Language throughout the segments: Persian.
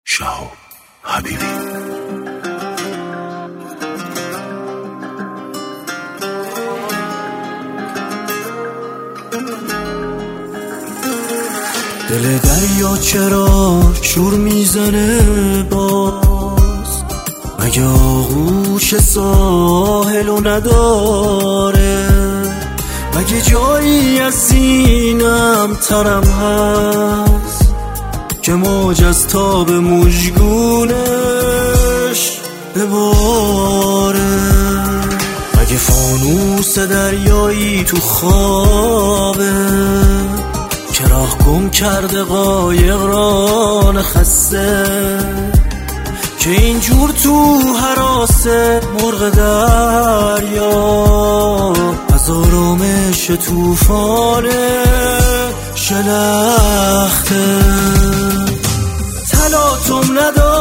شهاب حبیبی. دل دریا چرا شور میزنه باز؟ مگه آغوش ساحلو نداره؟ مگه جایی از سینم ترم هست که موج از تاب مژگونش بباره؟ مگه فانوس دریایی تو خوابه که راه گم کرده قایق ران خسته، که اینجور تو هراس مرغ دریا از آرامش طوفان شلخته؟ تلاطم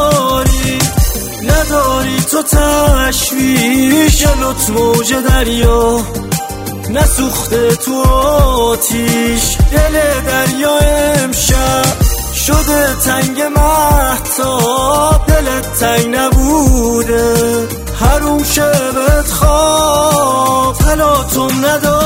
نداری تو تشویش لطف موج دریا نسوخته تو آتیش. دل دریا امشب شده تنگ مهتاب، دلت تنگ نبوده حروم شبت خواب. تلاطم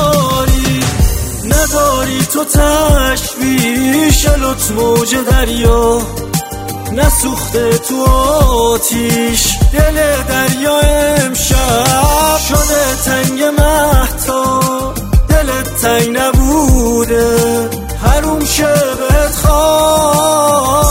نداری تو تشویش لطف موج دریا نسوخته تو آتیش. دل دریا امشب شده تنگ مهتاب، دلت تنگ نبوده حروم شبت خواب.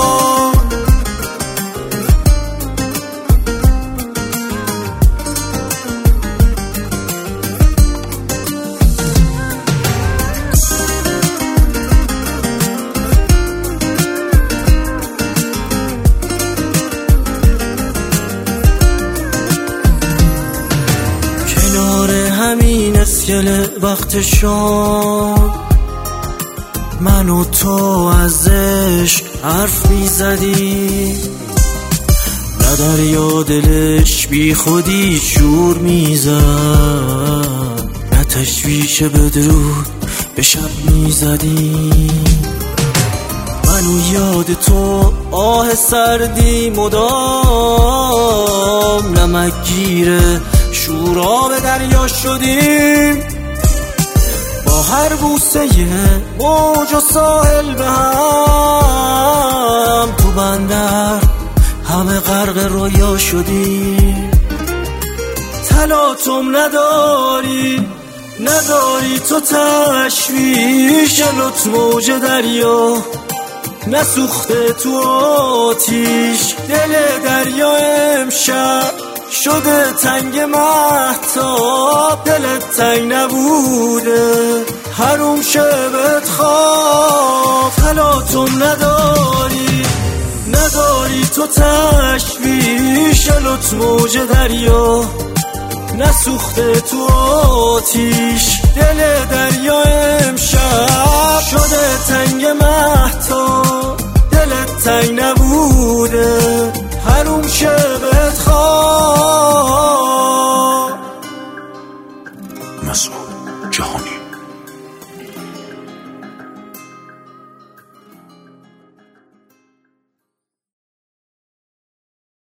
همین اسکله وقت شام من و تو از عشق حرف میزدی، نه دریا دلش بی خودی شور میزد، نه تشویش بدرود به شب میزدی. من و یاد تو آه سردی مدام نمکگیره شورا به دریا شدیم، با هر بوسه موج و ساحل به هم تو بندر همه غرق رویا شدیم. تلاطم نداری تو تشویش لطف موج دریا نسوخته تو آتیش. دل دریا امشب شده تنگ مهتاب، دلت تنگ نبوده حروم شبت خواب. تلاطم نداری تو تشویش لطف موج دریا نسوخته تو آتیش. دل دریا امشب شده تنگ مهتاب، دلت تنگ نبوده